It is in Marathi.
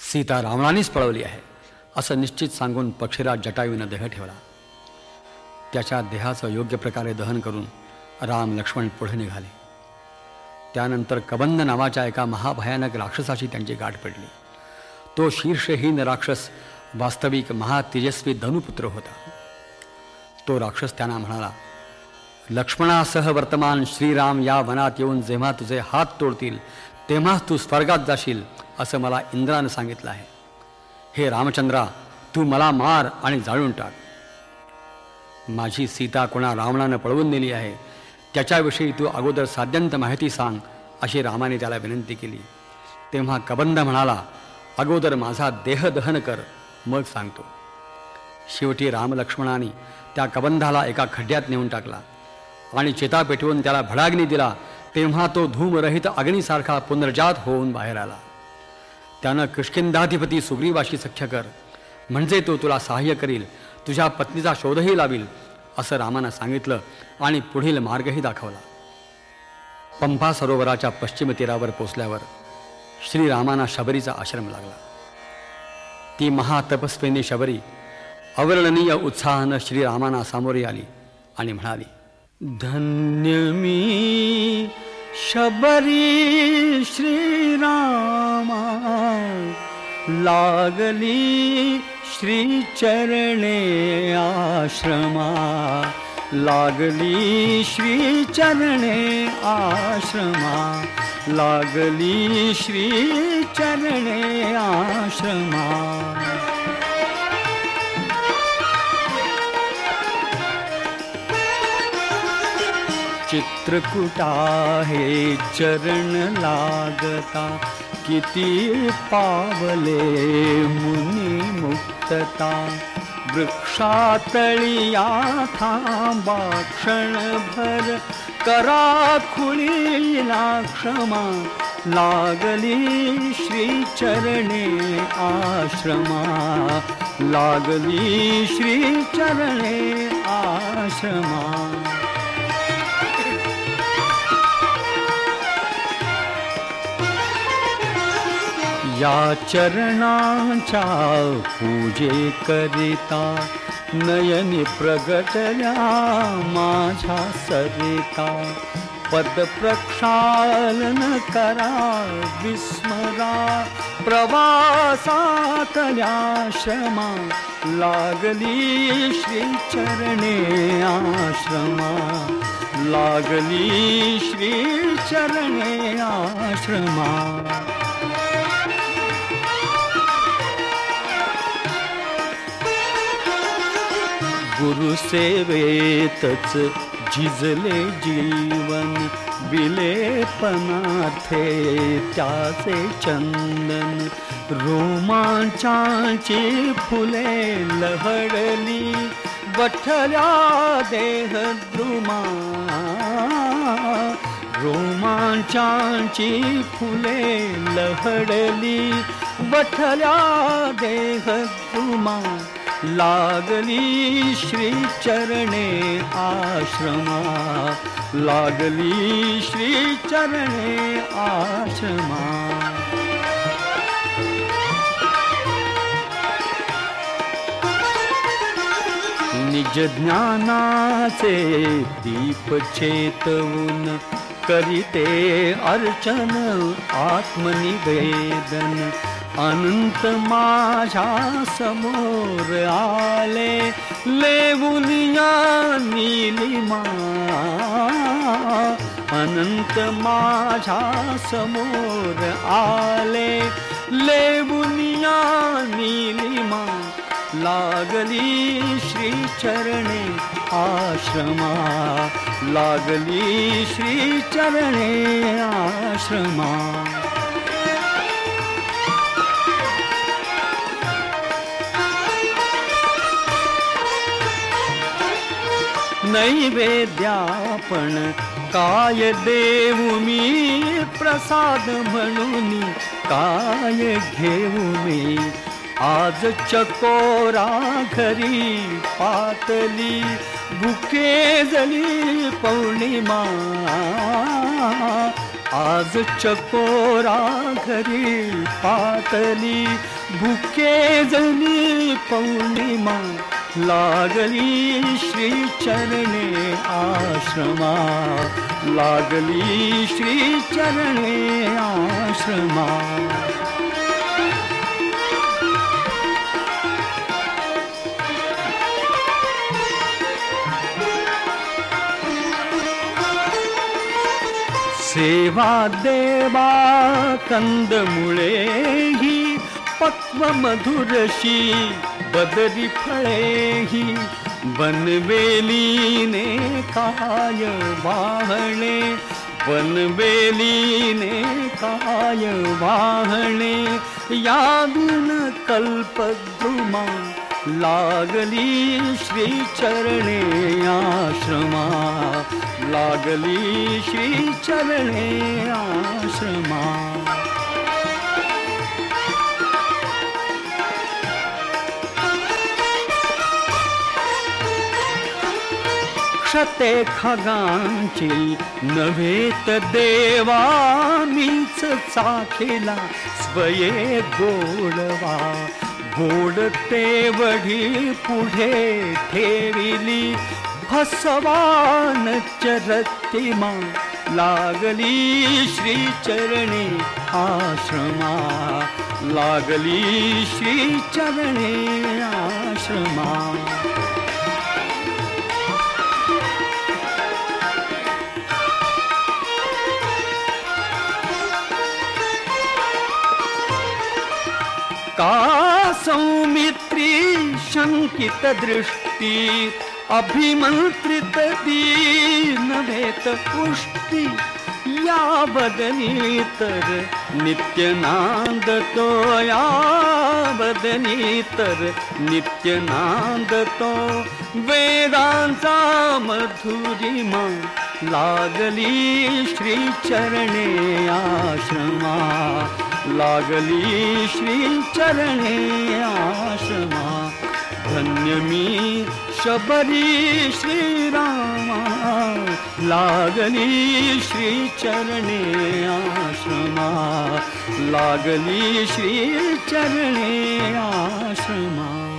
सीता रावणानेच पळवली आहे असं निश्चित सांगून पक्षीराज जटायूनं देह ठेवला. त्याच्या देहाचं योग्य प्रकारे दहन करून राम लक्ष्मण पुढे निघाले. त्यानंतर कबंध नावाच्या एका महाभयानक राक्षसाची त्यांची गाठ पडली. तो शीर्षहीन राक्षस वास्तविक महातेजस्वी धनुपुत्र होता. तो राक्षस त्यांना म्हणाला, लक्ष्मणासह वर्तमान श्रीराम या वनात येऊन जेव्हा तुझे हात तोडतील तेव्हाच तू स्वर्गात जाशील असं मला इंद्रानं सांगितलं आहे. हे रामचंद्रा, तू मला मार आणि जाळून टाक. माझी सीता कोणा रावणानं पळवून नेली आहे त्याच्याविषयी तू अगोदर साध्यंत माहिती सांग अशी रामाने त्याला विनंती केली. तेव्हा कबंध म्हणाला, अगोदर माझा देह दहन कर मग सांगतो. शेवटी रामलक्ष्मणाने त्या कबंधाला एका खड्ड्यात नेऊन टाकला आणि चिता पेटवून त्याला भडाग्नी दिला. तेव्हा तो धूमरहित अग्नीसारखा पुनर्जात होऊन बाहेर आला. त्यानं किष्किंधाधिपती सुग्रीवाशी सख्य कर, म्हणजे तो तुला सहाय्य करील, तुझ्या पत्नीचा शोधही लावील असं रामानं सांगितलं आणि पुढील मार्गही दाखवला. पंपा सरोवराच्या पश्चिम तीरावर पोचल्यावर श्रीरामांना शबरीचा आश्रम लागला. ती महातपस्विनी शबरी अवर्णनीय उत्साहानं श्रीरामांना सामोरी आली आणि म्हणाली, धन्य मी शबरी श्रीरामा, लागली श्रीचरणे आश्रमा, लागली श्रीचरणे आश्रमा, लागली श्रीचरणे आश्रमा. चित्रकूटा हे चरण लागता, किती पावले मुनी मुक्तता. वृक्षातळिया थांबा क्षणभर, करा खुळीला क्षमा, लागली श्रीचरणे आश्रमा, लागली श्रीचरणे आश्रमा. या चरणांच्या पूजे करिता, नयनी प्रगटल्या माझ्या सरिता. पद प्रक्षालन करा विस्मरा, प्रवासातल्या श्रमा, लागली श्रीचरणे आश्रमा, लागली श्रीचरणे आश्रमा. गुरुसेवेतच झिजले जीवन, विलेपनार्थे त्याचे चंदन. रोमांचाची फुले लहडली, वठल्या देहद्रुमा. रोमांचाची फुले लहडली, वठल्या देहद्रुमा. लागली श्रीचरणे आश्रमा, लागली श्रीचरणे आश्रमा. निज ज्ञानाचे दीप चेतवून, करीते अर्चन आत्मनिवेदन. अनंत माझ्या समोर आले, लेवुनिया नीलिमा. अनंत माझ्या समोर आले, लेवुनिया नीलिमा. लागली श्रीचरणे आश्रमा, लागली श्रीचरणे आश्रमा. नैवेद्यापण काय देऊ मी, प्रसाद म्हणून काय घेऊ मी. आज चकोरा घरी पातली, भुके जली पौर्णिमा. आज चकोरा घरी पातली, भुके जणी पौर्णिमा, लागली श्री चरणे आश्रमा, लागली श्री चरणे आश्रमा. सेवा देवा कंदमुळे ही, पक्व मधुरशी बदरी फळे ही, बनवेलीने काय वाहणे, बनवेलीने काय वाहणे, याविन कल्पद्रुमा, लागली श्री चरणे आश्रमा, लागली श्री चरणे आश्रमा. क्षते खगांची नव्हेत देवा, मीच चाखेला स्वये गोडवा, गोड तेवढी पुढे ठेविली, भसवान चरतिमा, लागली श्री चरणे आश्रमा, लागली श्री चरणे आश्रमा. का सौमित्री शंकित दृष्टी, अभिमंत्रित दीन भेत पुष्टी, या बदनी तर नित्य नांदतो, या बदनी तर नित्य नांदतो, वेदांचा मधुरिमा, लागली श्री चरणे आश्रमा, लागली श्री चरणे आश्रमा. धन्य मी शबरी श्रीरामा, लागली श्री चरणे आश्रमा, लागली श्री चरणे आश्रमा.